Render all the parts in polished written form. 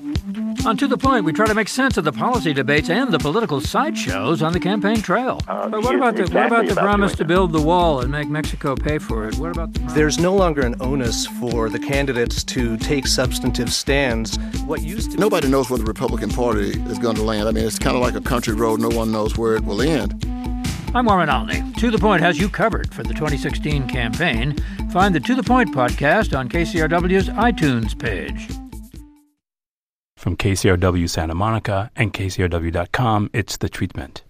On To The Point, we try to make sense of the policy debates and the political sideshows on the campaign trail. But what about the promise to build the wall and make Mexico pay for it? What about There's no longer an onus for the candidates to take substantive stands. Nobody knows where the Republican Party is going to land. I mean, it's kind of like a country road. No one knows where it will end. I'm Warren Olney. To The Point has you covered for the 2016 campaign. Find the To The Point podcast on KCRW's iTunes page. From KCRW Santa Monica and KCRW.com, it's The Treatment.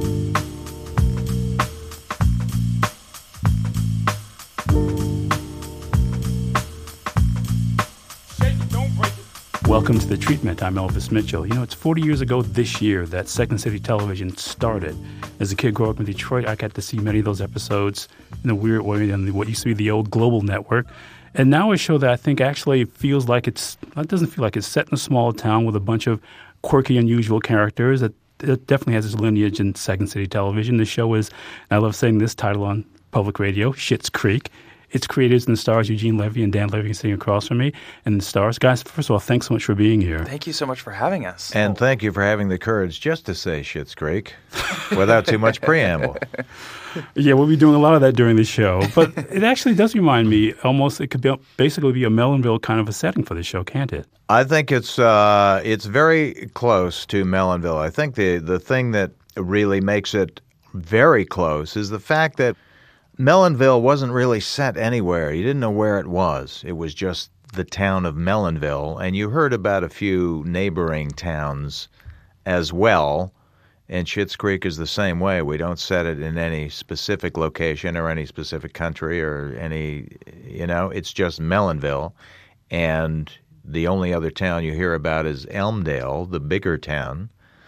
Welcome to The Treatment. I'm Elvis Mitchell. You know, it's 40 years ago this year that Second City Television started. As a kid growing up in Detroit, I got to see many of those episodes in a weird way on what used to be the old Global Network. And now a show that I think actually feels like it doesn't feel like it's set in a small town with a bunch of quirky, unusual characters. It definitely has its lineage in Second City Television. The show is, and I love saying this title on public radio, Schitt's Creek. Its creators and the stars, Eugene Levy and Dan Levy, sitting across from me. And the stars, guys, first of all, thanks so much for being here. Thank you so much for having us. And thank you for having the courage just to say Schitt's Creek without too much preamble. Yeah, we'll be doing a lot of that during the show. But it actually does remind me, almost, it could basically be a Melonville kind of a setting for the show, can't it? I think it's very close to Melonville. I think the thing that really makes it very close is the fact that Melonville wasn't really set anywhere. You didn't know where it was. It was just the town of Melonville, and you heard about a few neighboring towns as well. And Schitt's Creek is the same way. We don't set it in any specific location or any specific country or any, it's just Melonville. And the only other town you hear about is Elmdale, the bigger town.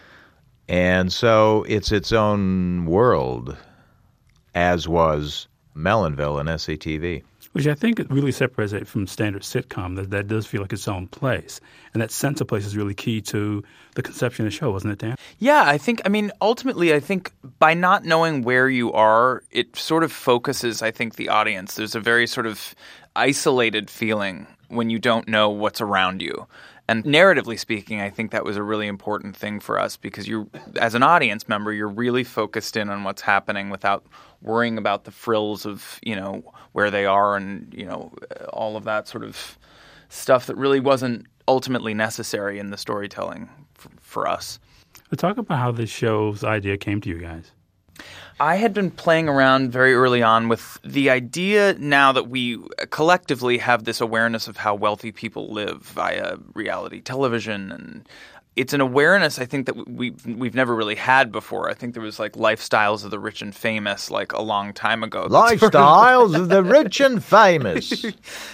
And so it's its own world, as was Melonville and SCTV. Which I think really separates it from standard sitcom, that does feel like its own place. And that sense of place is really key to the conception of the show, wasn't it, Dan? Yeah, ultimately, I think by not knowing where you are, it sort of focuses, the audience. There's a very sort of isolated feeling when you don't know what's around you. And narratively speaking, I think that was a really important thing for us because as an audience member, you're really focused in on what's happening without worrying about the frills of, where they are and, all of that sort of stuff that really wasn't ultimately necessary in the storytelling for us. But talk about how this show's idea came to you guys. I had been playing around very early on with the idea now that we collectively have this awareness of how wealthy people live via reality television. And it's an awareness, I think, that we've never really had before. I think there was Lifestyles of the Rich and Famous a long time ago. Lifestyles of the Rich and Famous.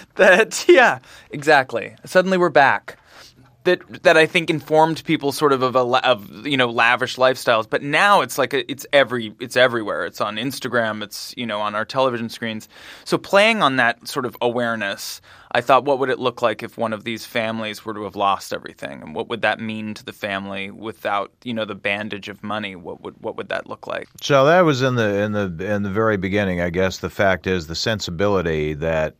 Yeah, exactly. Suddenly we're back. That I think informed people sort of lavish lifestyles, but now it's it's everywhere. It's on Instagram. It's on our television screens. So playing on that sort of awareness, I thought, what would it look like if one of these families were to have lost everything, and what would that mean to the family without the bandage of money? What would that look like? So that was in the very beginning, I guess. The fact is, the sensibility that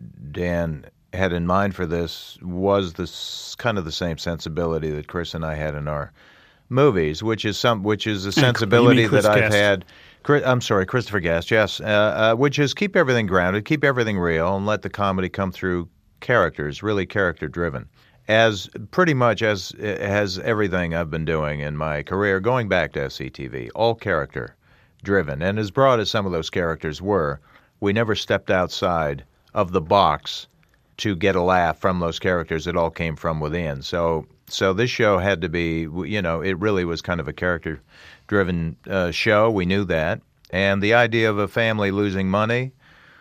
Dan had in mind for this was this kind of the same sensibility that Chris and I had in our movies, which is a sensibility that I've had. I'm sorry, Christopher Guest, yes, which is keep everything grounded, keep everything real, and let the comedy come through characters, really character-driven. As pretty much as everything I've been doing in my career, going back to SCTV, all character-driven. And as broad as some of those characters were, we never stepped outside of the box to get a laugh from those characters. It all came from within. So this show had to be, it really was kind of a character-driven show. We knew that. And the idea of a family losing money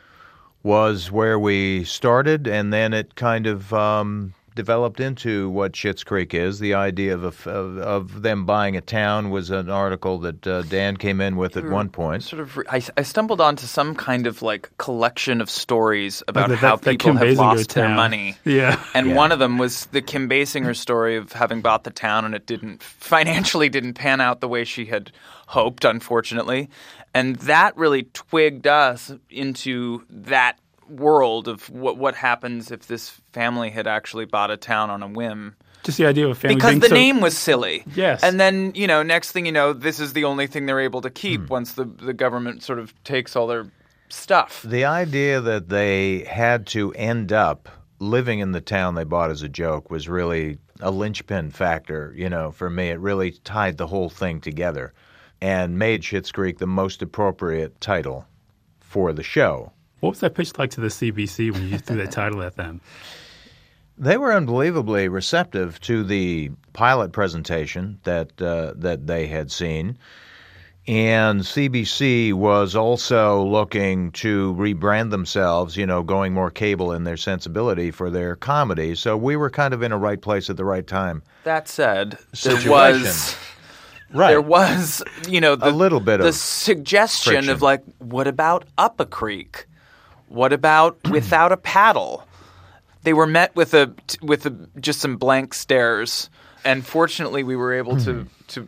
was where we started, and then it kind of developed into what Schitt's Creek is. The idea of them buying a town was an article that Dan came in with at one point. I stumbled onto some kind of collection of stories about how people have lost their money. Yeah. And one of them was the Kim Basinger story of having bought the town and it financially didn't pan out the way she had hoped, unfortunately. And that really twigged us into that world of what happens if this family had actually bought a town on a whim Just the idea of a family because being the so- name was silly. Yes. And then, next thing you know, this is the only thing they're able to keep once the government sort of takes all their stuff. The idea that they had to end up living in the town they bought as a joke was really a linchpin factor, for me. It really tied the whole thing together and made Schitt's Creek the most appropriate title for the show. What was that pitch like to the CBC when you threw that title at them? They were unbelievably receptive to the pilot presentation that they had seen. And CBC was also looking to rebrand themselves, going more cable in their sensibility for their comedy. So we were kind of in a right place at the right time. That said, Situation. there was, a little bit the of suggestion friction. of like, what about Up a Creek? What about Without a Paddle? They were met with just some blank stares, and fortunately, we were able to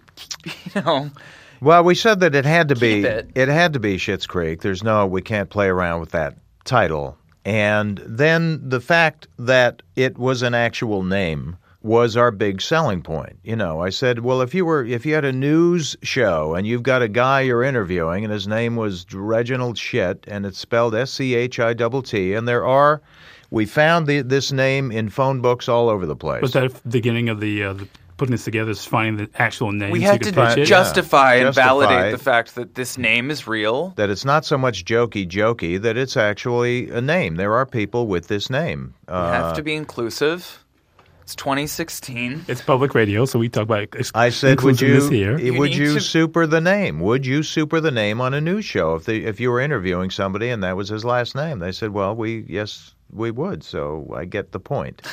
Well, we said that it had to be Keep it. it had to be Schitt's Creek. We can't play around with that title. And then the fact that it was an actual name was our big selling point. I said, well, if you had a news show and you've got a guy you're interviewing and his name was Reginald Schitt and it's spelled SCHITT, and we found this name in phone books all over the place. Was that the beginning of the putting this together, is finding the actual name? we so had you could to pitch it? justify and Justify validate it. the fact that this name is real. That it's not so much jokey, that it's actually a name. There are people with this name. We have to be inclusive. It's 2016. It's public radio, so we talk about I said, would inclusiveness here. would need you to- super the name? Would you super the name on a news show if you were interviewing somebody and that was his last name? They said, well, yes, we would. So I get the point.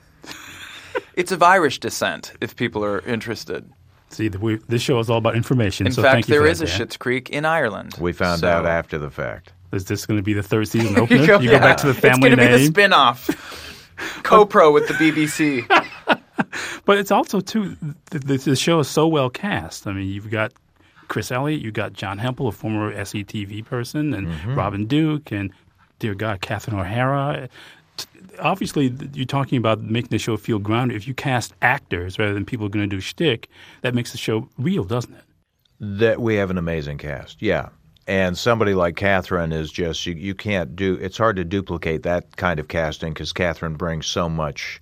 It's of Irish descent, if people are interested. See, this show is all about information. In so fact, thank you there for is that, a Dan. Schitt's Creek in Ireland. We found So- out after the fact. Is this going to be the third season opener? You go Yeah. back to the family It's going to be the name. spin-off. Co-pro with the BBC. But it's also, too, the show is so well cast. I mean, you've got Chris Elliott, you've got John Hempel, a former SETV person, and Robin Duke, and, dear God, Catherine O'Hara. Obviously, you're talking about making the show feel grounded. If you cast actors rather than people going to do shtick, that makes the show real, doesn't it? That we have an amazing cast, yeah. And somebody like Catherine is just you can't do. It's hard to duplicate that kind of casting because Catherine brings so much,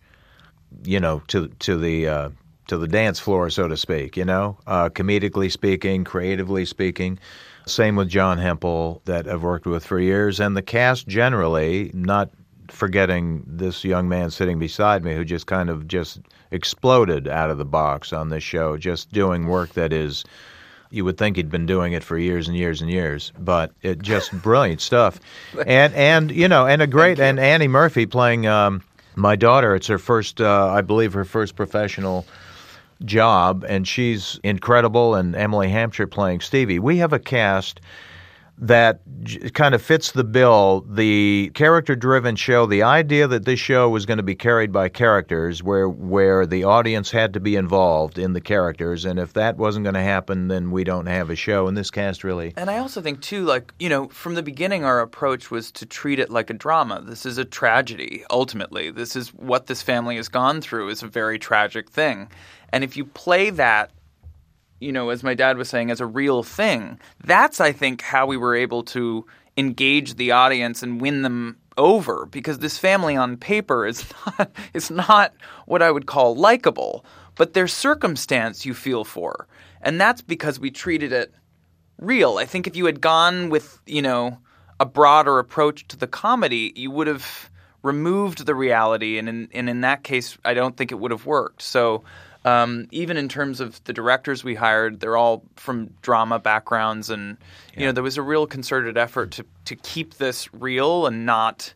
to the dance floor, so to speak. Comedically speaking, creatively speaking. Same with John Hempel that I've worked with for years, and the cast generally, not forgetting this young man sitting beside me who just kind of just exploded out of the box on this show, just doing work that is. You would think he'd been doing it for years and years and years, but it just brilliant stuff, and a great and Annie Murphy playing my daughter. It's her first, I believe, her first professional job, and she's incredible. And Emily Hampshire playing Stevie. We have a cast that kind of fits the bill, the character-driven show, the idea that this show was going to be carried by characters where the audience had to be involved in the characters, and if that wasn't going to happen, then we don't have a show, and this cast really... And I also think, too, from the beginning, our approach was to treat it like a drama. This is a tragedy, ultimately. This is what this family has gone through is a very tragic thing. And if you play that, as my dad was saying, as a real thing, that's, I think, how we were able to engage the audience and win them over, because this family on paper is not what I would call likable, but their circumstance you feel for. And that's because we treated it real. I think if you had gone with, a broader approach to the comedy, you would have removed the reality, and in that case, I don't think it would have worked. So even in terms of the directors we hired, they're all from drama backgrounds, and there was a real concerted effort to keep this real and not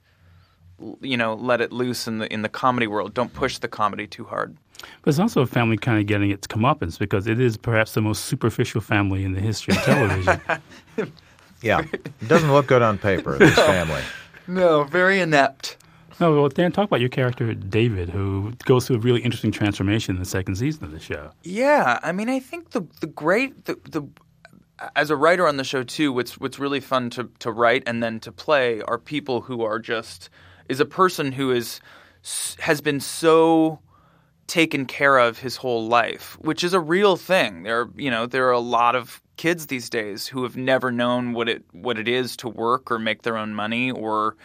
let it loose in the comedy world. Don't push the comedy too hard. But it's also a family kind of getting its comeuppance because it is perhaps the most superficial family in the history of television. Yeah, it doesn't look good on paper, this family. No, very inept. No, well, Dan, talk about your character, David, who goes through a really interesting transformation in the second season of the show. Yeah, I mean, I think the as a writer on the show too, what's really fun to write and then to play are people who are is a person who has been so taken care of his whole life, which is a real thing. There are a lot of kids these days who have never known what it is to work or make their own money or,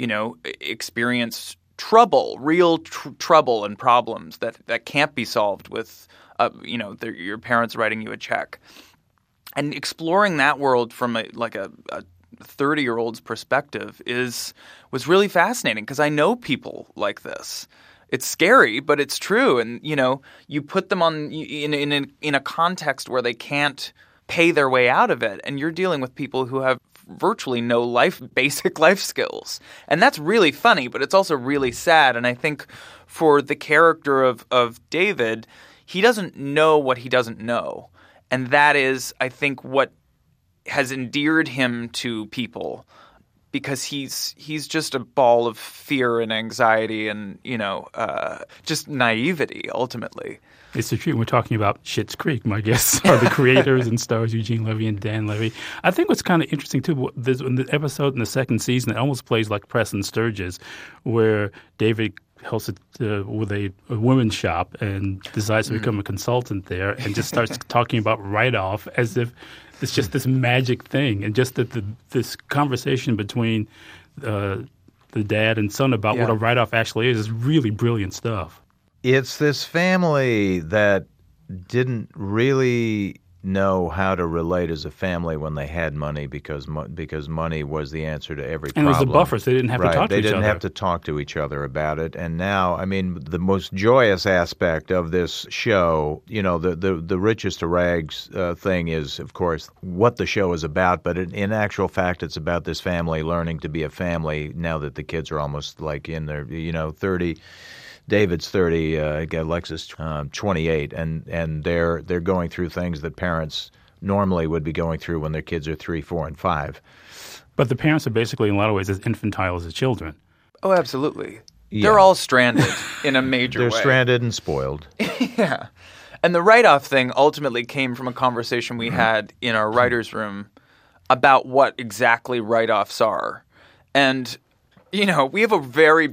experience trouble, real trouble and problems that can't be solved with, your parents writing you a check. And exploring that world from a 30-year-old's perspective was really fascinating because I know people like this. It's scary, but it's true. And, you put them in a context where they can't pay their way out of it. And you're dealing with people who have virtually no basic life skills. And that's really funny, but it's also really sad. And I think for the character of David, he doesn't know what he doesn't know. And that is, I think, what has endeared him to people. Because he's just a ball of fear and anxiety and, just naivety, ultimately. It's the truth. We're talking about Schitt's Creek. My guests are the creators and stars Eugene Levy and Dan Levy. I think what's kind of interesting, too, there's in the episode in the second season, it almost plays like Preston Sturges, where David hosts with a women's shop and decides to become a consultant there and just starts talking about write-off as if it's just this magic thing. And just that this conversation between the dad and son about what a write-off actually is really brilliant stuff. It's this family that didn't really know how to relate as a family when they had money because money was the answer to every problem. And it was the buffers. They didn't have to talk to each other. They didn't have to talk to each other about it. And now, the most joyous aspect of this show, the richest to rags thing is, of course, what the show is about. But in actual fact, it's about this family learning to be a family now that the kids are almost like in their, 30. David's 30, Alexis 28, and they're going through things that parents normally would be going through when their kids are 3, 4, and 5. But the parents are basically, in a lot of ways, as infantile as the children. Oh, absolutely. Yeah. They're all stranded in a major way. They're stranded and spoiled. Yeah. And the write-off thing ultimately came from a conversation we had in our writer's room about what exactly write-offs are. And, we have a very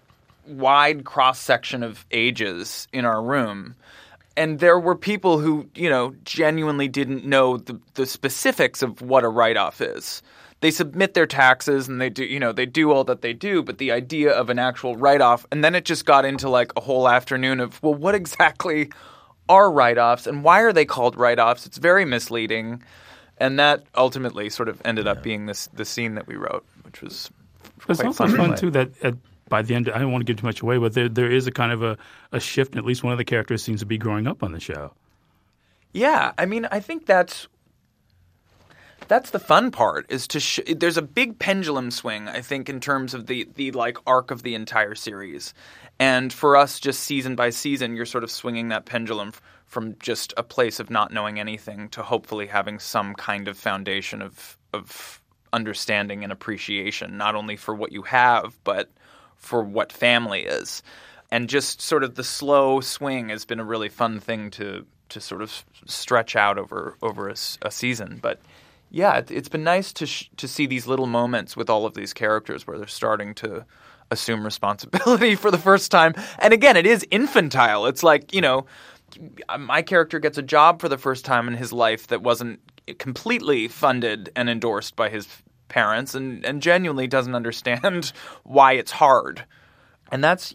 wide cross-section of ages in our room. And there were people who, genuinely didn't know the specifics of what a write-off is. They submit their taxes and they do all that they do, but the idea of an actual write-off, and then it just got into like a whole afternoon of, well, what exactly are write-offs and why are they called write-offs? It's very misleading. And that ultimately sort of ended up being the scene that we wrote, which was quite also fun too that by the end, I don't want to give too much away, but there is a kind of a shift. At least one of the characters seems to be growing up on the show. Yeah, I think that's the fun part. Is there's a big pendulum swing, I think, in terms of the arc of the entire series, and for us, just season by season, you're sort of swinging that pendulum from just a place of not knowing anything to hopefully having some kind of foundation of understanding and appreciation, not only for what you have, but for what family is. And just sort of the slow swing has been a really fun thing to sort of stretch out over a season. But yeah, it's been nice to see these little moments with all of these characters where they're starting to assume responsibility for the first time. And again, it is infantile. It's like, my character gets a job for the first time in his life that wasn't completely funded and endorsed by his parents and genuinely doesn't understand why it's hard. And that's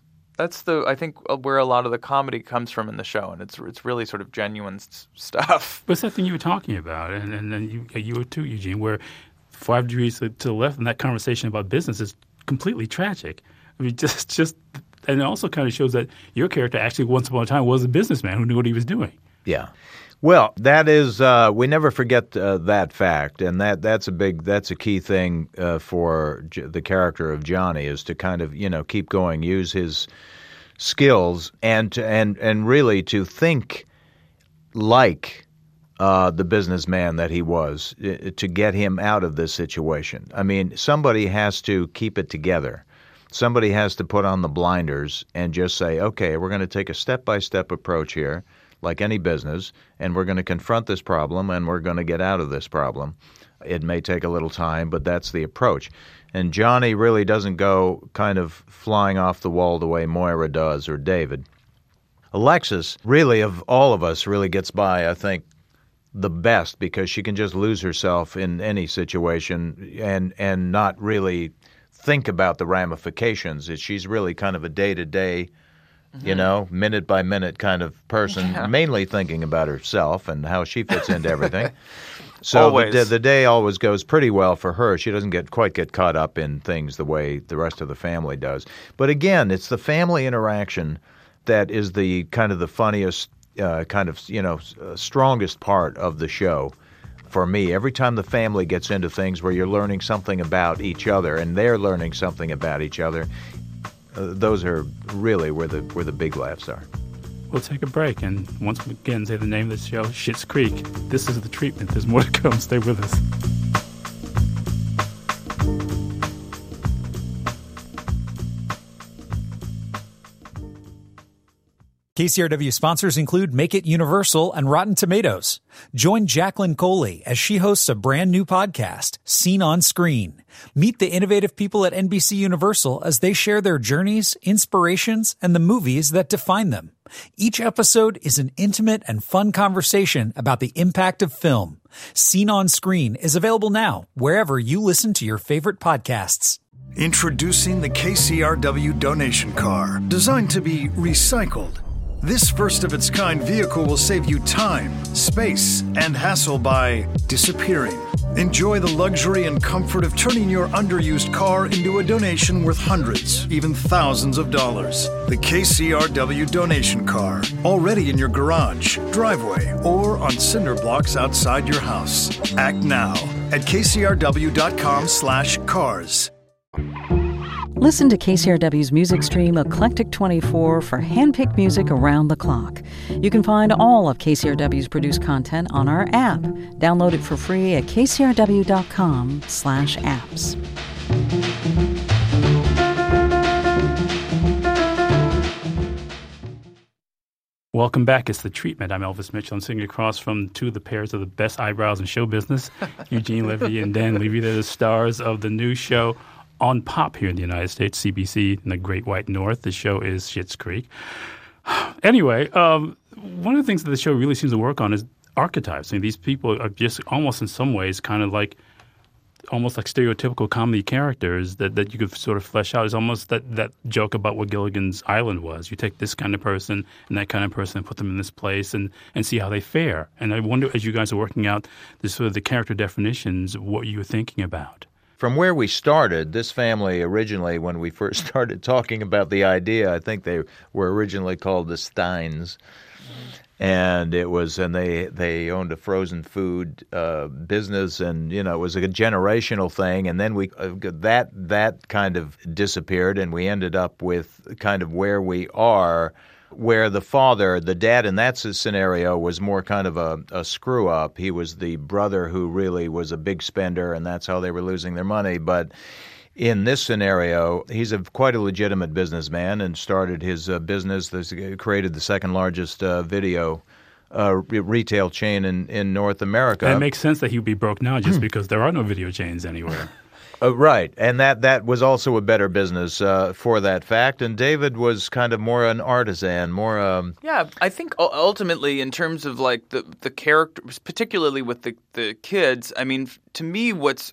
I think where a lot of the comedy comes from in the show, and it's really sort of genuine stuff. But it's that thing you were talking about, and then you were too, Eugene, where 5 degrees to the left, and that conversation about business is completely tragic. Just and it also kind of shows that your character actually once upon a time was a businessman who knew what he was doing. Yeah. Well, that is we never forget that fact, and that's a key thing for the character of Johnny, is to kind of keep going, use his skills, and really to think like the businessman that he was to get him out of this situation. Somebody has to keep it together. Somebody has to put on the blinders and just say, okay, we're going to take a step-by-step approach here, like any business, and we're going to confront this problem, and we're going to get out of this problem. It may take a little time, but that's the approach. And Johnny really doesn't go kind of flying off the wall the way Moira does or David. Alexis, really, of all of us, really gets by, I think, the best because she can just lose herself in any situation and not really think about the ramifications. She's really kind of a day-to-day, minute-by-minute kind of person, mainly thinking about herself and how she fits into everything. So the day always goes pretty well for her. She doesn't quite get caught up in things the way the rest of the family does. But again, it's the family interaction that is the kind of the funniest, strongest part of the show for me. Every time the family gets into things where you're learning something about each other and they're learning something about each other, those are really where the big laughs are. We'll take a break and once again say the name of the show, Schitt's Creek. This is The Treatment. There's more to come. Stay with us. KCRW sponsors include Make It Universal and Rotten Tomatoes. Join Jacqueline Coley as she hosts a brand new podcast, Seen on Screen. Meet the innovative people at NBC Universal as they share their journeys, inspirations, and the movies that define them. Each episode is an intimate and fun conversation about the impact of film. Seen on Screen is available now wherever you listen to your favorite podcasts. Introducing the KCRW donation car, designed to be recycled. This first-of-its-kind vehicle will save you time, space, and hassle by disappearing. Enjoy the luxury and comfort of turning your underused car into a donation worth hundreds, even thousands of dollars. The KCRW donation car, already in your garage, driveway, or on cinder blocks outside your house. Act now at kcrw.com/cars. Listen to KCRW's music stream Eclectic 24 for hand-picked music around the clock. You can find all of KCRW's produced content on our app. Download it for free at kcrw.com/apps. Welcome back. It's The Treatment. I'm Elvis Mitchell. I'm sitting across from two of the pairs of the best eyebrows in show business, Eugene Levy and Dan Levy. They're the stars of the new show on Pop here in the United States, CBC in the Great White North. The show is Schitt's Creek. Anyway, one of the things that the show really seems to work on is archetypes. I mean, these people are just almost in some ways kind of like almost like stereotypical comedy characters that you could sort of flesh out. It's almost that joke about what Gilligan's Island was. You take this kind of person and that kind of person and put them in this place and see how they fare. And I wonder, as you guys are working out this sort of the character definitions, what you were thinking about. From where we started, this family originally, when we first started talking about the idea, I think they were originally called the Steins. And they owned a frozen food business, and it was a generational thing. And then that kind of disappeared, and we ended up with kind of where we are, where the dad in that scenario was more kind of a screw up. He was the brother who really was a big spender, and that's how they were losing their money. But in this scenario, he's quite a legitimate businessman and started his business, created the second largest video retail chain in North America. And it makes sense that he would be broke now just because there are no video chains anywhere. Right, and that was also a better business for that fact. And David was kind of more an artisan, more. Yeah, I think ultimately, in terms of like the characters, particularly with the kids. I mean, to me,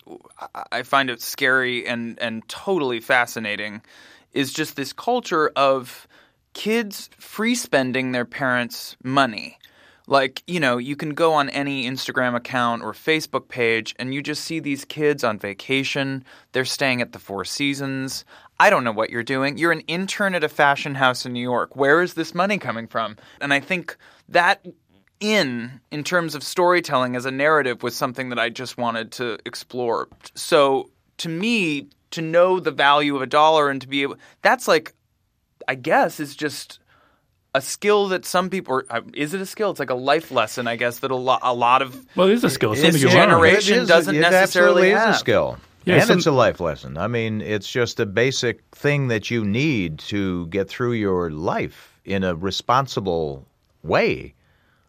I find it scary and totally fascinating is just this culture of kids free spending their parents' money. Like, you can go on any Instagram account or Facebook page and you just see these kids on vacation. They're staying at the Four Seasons. I don't know what you're doing. You're an intern at a fashion house in New York. Where is this money coming from? And I think that in terms of storytelling as a narrative was something that I just wanted to explore. So to me, to know the value of $1 and to be able – that's like, I guess, is just – a skill that some people – is it a skill? It's like a life lesson, I guess, that a lot of – well, it is a skill. This generation doesn't necessarily have. It is a skill. Yeah, and it's a life lesson. I mean, it's just a basic thing that you need to get through your life in a responsible way.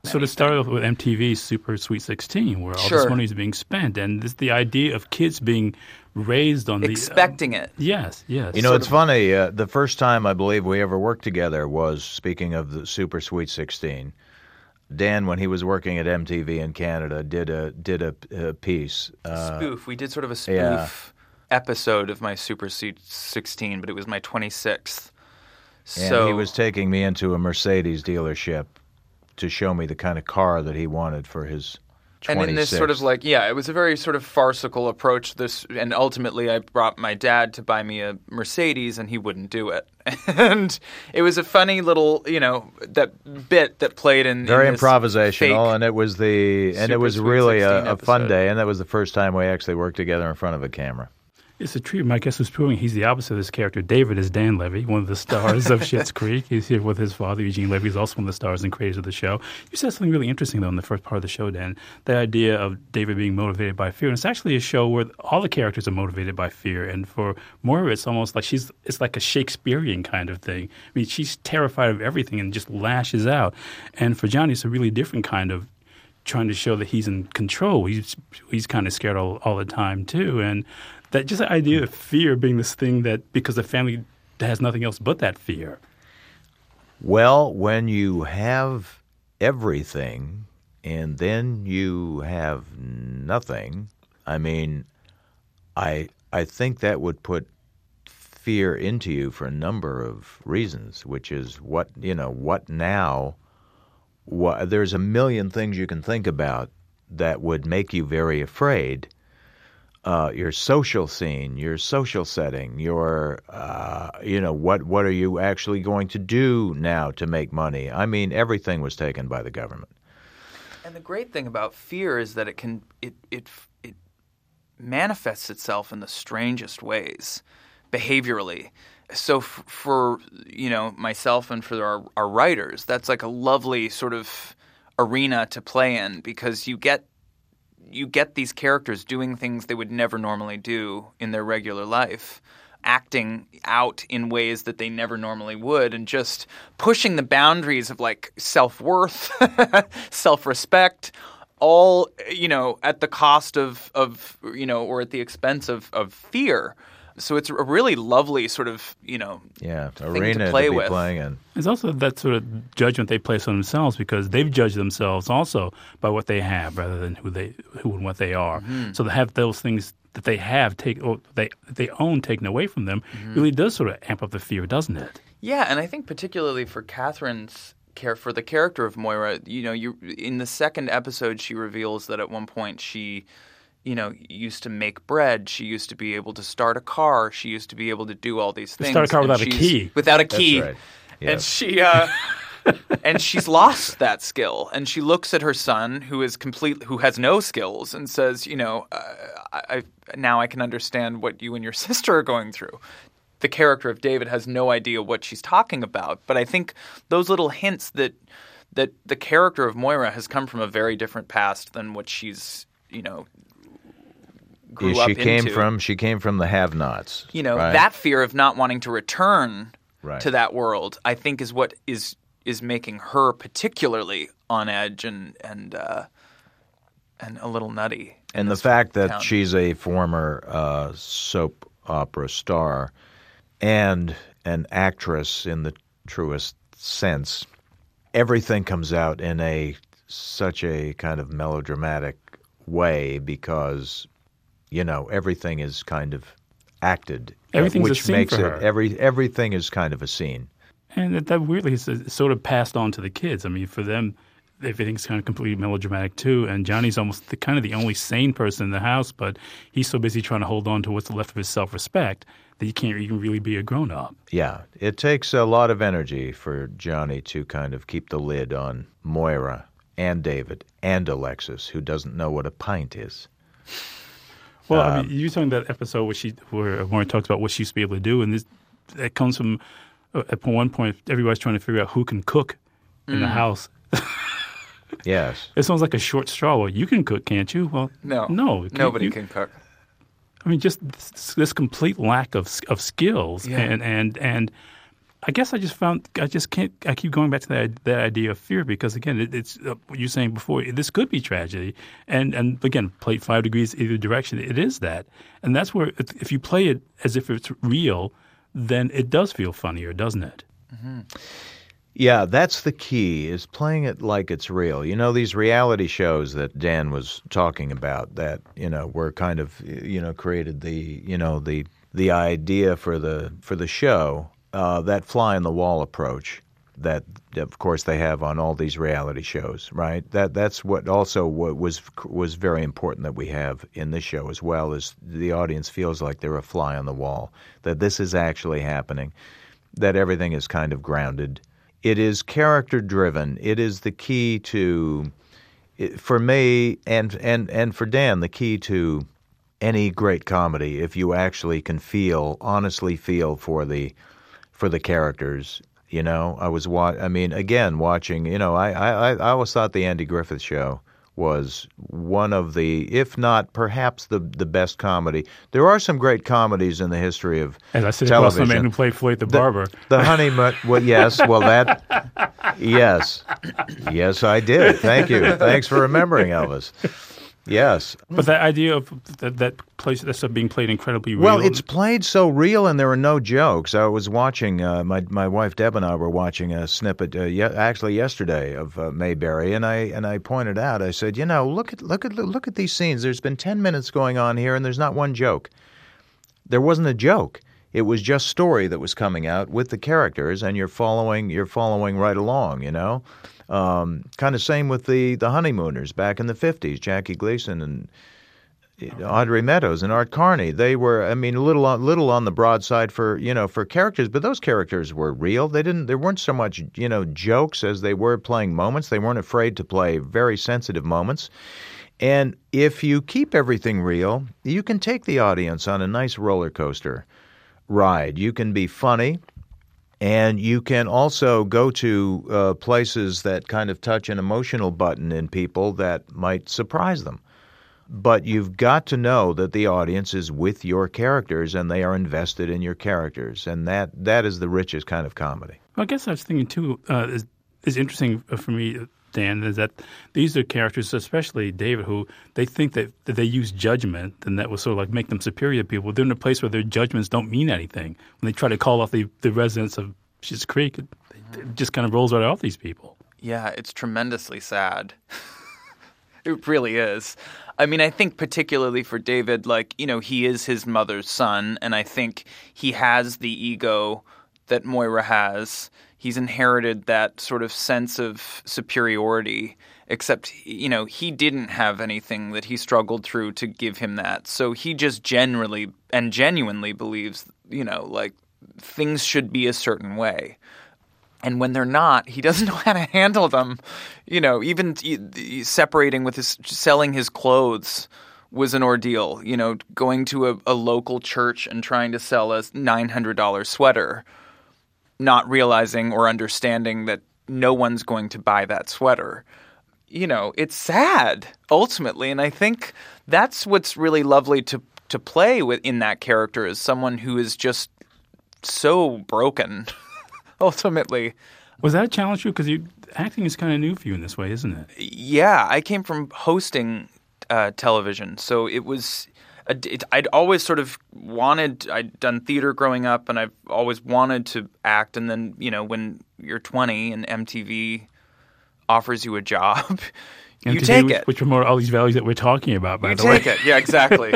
So it started off with MTV's Super Sweet 16, where all Sure. this money is being spent, and this, the idea of kids being raised on expecting it. Yes, yes. You know, it's funny. The first time I believe we ever worked together was, speaking of the Super Sweet 16, Dan, when he was working at MTV in Canada, did a piece. Spoof. We did sort of a spoof episode of my Super Sweet 16, but it was my 26th. And he was taking me into a Mercedes dealership to show me the kind of car that he wanted for his 26th. And in this sort of like, it was a very sort of farcical approach to this. And ultimately, I brought my dad to buy me a Mercedes, and he wouldn't do it. And it was a funny little, that bit that played in very in this improvisational, and it was it was really a fun episode. day, and that was the first time we actually worked together in front of a camera. It's a treat. My guess was proving he's the opposite of this character. David is Dan Levy, one of the stars of Schitt's Creek. He's here with his father, Eugene Levy. He's also one of the stars and creators of the show. You said something really interesting, though, in the first part of the show, Dan, the idea of David being motivated by fear. And it's actually a show where all the characters are motivated by fear. And for Moira, it's almost like it's like a Shakespearean kind of thing. I mean, she's terrified of everything and just lashes out. And for Johnny, it's a really different kind of trying to show that he's in control. He's kind of scared all the time, too. And that just the idea of fear being this thing that because the family has nothing else but that fear. Well, when you have everything and then you have nothing, I mean, I think that would put fear into you for a number of reasons, which is what now? There's a million things you can think about that would make you very afraid. Your social scene, your social setting, your, what are you actually going to do now to make money? I mean, everything was taken by the government. And the great thing about fear is that it manifests itself in the strangest ways, behaviorally. So for myself and for our writers, that's like a lovely sort of arena to play in because you get these characters doing things they would never normally do in their regular life, acting out in ways that they never normally would, and just pushing the boundaries of like self-worth, self-respect, all at the cost of or at the expense of fear. So it's a really lovely sort of, arena to play be with. Playing in. There's also that sort of judgment they place on themselves because they've judged themselves also by what they have rather than who and what they are. Mm-hmm. So to have those things that they have they own taken away from them really does sort of amp up the fear, doesn't it? Yeah, and I think particularly for Catherine's for the character of Moira, you in the second episode she reveals that at one point she used to make bread. She used to be able to start a car. She used to be able to do all these things. Start a car without a key. Without a key. That's right. Yes. And she's lost that skill. And she looks at her son, who has no skills, and says, now I can understand what you and your sister are going through. The character of David has no idea what she's talking about. But I think those little hints that the character of Moira has come from a very different past than what she's grew up into. She came from the have-nots. Right? That fear of not wanting to return right. to that world, I think, is what is making her particularly on edge and a little nutty. And the fact that she's a former soap opera star and an actress in the truest sense, everything comes out in such a kind of melodramatic way because everything is kind of acted. Everything's which a scene makes for her. Everything is kind of a scene. And that weirdly is sort of passed on to the kids. I mean, for them, everything's kind of completely melodramatic too. And Johnny's almost kind of the only sane person in the house, but he's so busy trying to hold on to what's left of his self-respect that he can't even really be a grown-up. Yeah, it takes a lot of energy for Johnny to kind of keep the lid on Moira and David and Alexis, who doesn't know what a pint is. Well, I mean, you're talking that episode where Moira talks about what she used to be able to do, and that comes from at one point everybody's trying to figure out who can cook in the house. Yes. It sounds like a short straw. Well, you can cook, can't you? Well, no, nobody can cook. I mean, just this complete lack of skills, and I guess I keep going back to that idea of fear because, again, it's what you're saying before, this could be tragedy. And again, played 5 degrees either direction, it is that. And that's where, if you play it as if it's real, then it does feel funnier, doesn't it? Mm-hmm. Yeah, that's the key, is playing it like it's real. You know, these reality shows that Dan was talking about that, were kind of, created the idea for the show, that fly on the wall approach that, of course, they have on all these reality shows, right? That's what was very important that we have in this show as well, is the audience feels like they're a fly on the wall, that this is actually happening, that everything is kind of grounded. It is character-driven. It is the key to, for me and for Dan, the key to any great comedy. If you actually can honestly feel for the characters, I was watching. I always thought the Andy Griffith Show was one of the, if not perhaps the best comedy. There are some great comedies in the history of television. As I said, across the man who played Floyd the Barber. The Honeymoon. Well, yes. Well, yes, I did. Thank you. Thanks for remembering, Elvis. Yes. But that idea of that place that's being played incredibly real. Well, it's played so real and there are no jokes. I was watching, my wife Deb and I were watching a snippet actually yesterday of Mayberry, and I pointed out, I said, look at these scenes. There's been 10 minutes going on here and there's not one joke. There wasn't a joke. It was just story that was coming out with the characters, and you're following right along, Kind of same with the Honeymooners back in the 50s, Jackie Gleason and Audrey Meadows and Art Carney. They were, a little on the broad side for characters, but those characters were real. There weren't so much, jokes as they were playing moments. They weren't afraid to play very sensitive moments. And if you keep everything real, you can take the audience on a nice roller coaster ride. You can be funny. And you can also go to places that kind of touch an emotional button in people that might surprise them. But you've got to know that the audience is with your characters and they are invested in your characters. And that is the richest kind of comedy. Well, I guess I was thinking, too, is interesting for me, Dan, is that these are characters, especially David, who they think that they use judgment and that will sort of like make them superior to people. They're in a place where their judgments don't mean anything. When they try to call off the residents of Schitt's Creek, it just kind of rolls right off these people. Yeah, it's tremendously sad. It really is. I think particularly for David, he is his mother's son, and I think he has the ego that Moira has. He's inherited that sort of sense of superiority, except, he didn't have anything that he struggled through to give him that. So he just genuinely believes, things should be a certain way. And when they're not, he doesn't know how to handle them. Even separating with selling his clothes was an ordeal. Going to a local church and trying to sell a $900 sweater, not realizing or understanding that no one's going to buy that sweater. It's sad, ultimately. And I think that's what's really lovely to play in that character, is someone who is just so broken, ultimately. Was that a challenge for you? Because acting is kind of new for you in this way, isn't it? Yeah, I came from hosting television, so it was. I'd always sort of wanted. I'd done theater growing up, and I've always wanted to act. And then, when you're 20 and MTV offers you a job, you take it. Which promote all these values that we're talking about, by the way. You take it. Yeah, exactly.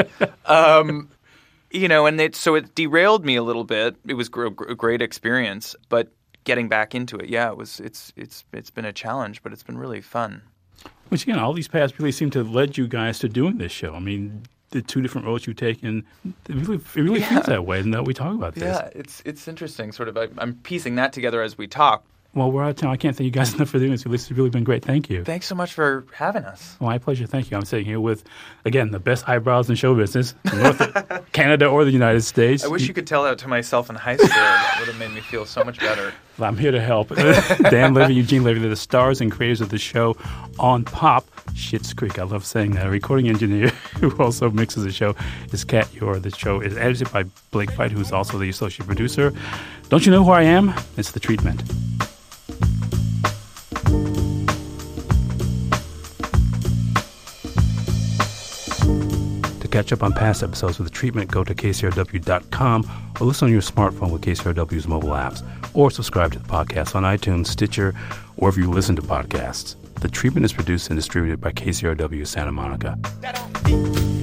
So it derailed me a little bit. It was a great experience, but getting back into it, it's been a challenge, but it's been really fun. Which, again, all these paths really seem to have led you guys to doing this show. The two different roles you've taken, it really feels that way, and we talk about this. Yeah, it's interesting. Sort of, I'm piecing that together as we talk. Well, we're out of time. I can't thank you guys enough for doing this. This has really been great. Thank you. Thanks so much for having us. Well, my pleasure. Thank you. I'm sitting here with, again, the best eyebrows in show business, North Canada or the United States. I wish you could tell that to myself in high school. That would have made me feel so much better. Well, I'm here to help. Dan Levy, Eugene Levy, they're the stars and creators of the show on Pop, Schitt's Creek. I love saying that. A recording engineer who also mixes the show is Kat Yor. The show is edited by Blake Fight, who's also the associate producer. Don't you know who I am? It's The Treatment. To catch up on past episodes of The Treatment, go to kcrw.com or listen on your smartphone with KCRW's mobile apps, or subscribe to the podcast on iTunes, Stitcher, or wherever you listen to podcasts. The Treatment is produced and distributed by KCRW Santa Monica.